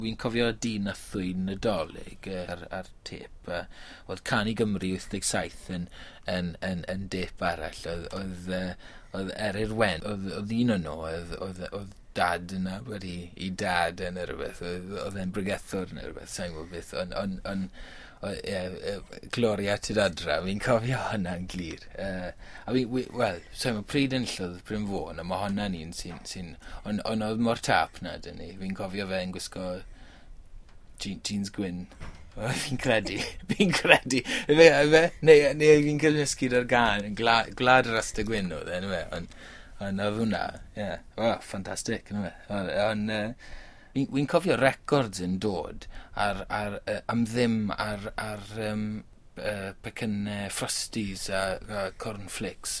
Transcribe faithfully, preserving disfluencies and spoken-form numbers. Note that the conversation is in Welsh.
Wi'n cofio dyn a thwyn Nadolig uh, ar, ar tip. Uh, oedd Canu Gymru wyth deg saith yn, yn, yn, yn dip arall. Oedd, oedd, uh, oedd Eryr Wen. Oedd, oedd un o'n nhw, oedd, oedd, oedd dad yna wedi i dad yn rhywbeth. Oedd, oedd e'n brygethwr yn rhywbeth. Sa'n gwybod beth. On, on, on, yeah, Gloria Tydadra, fi'n cofio hwnna'n glir. Uh, a fi, wel, so mae pryd yn llydd Bryn Fôn, a mae hwnna'n un sy'n, sy'n ond on oedd mor tap na dyn ni. Fi'n cofio fe'n gwisgo jeans gwyn. Fi'n credu, fi'n credu. Fe, fe, neu, neu fi'n cylwysgu'r ar gan, gla, glad yr asta gwyn oedd, enw fe. Ond on oedd hwnna, ie, yeah. Oh, ffantastig, enw fe. Ond, uh, Fi'n fi cofio records yn dod ar, ar, uh, am ddim ar, ar um, uh, pecynnau Frosties a, a cornflakes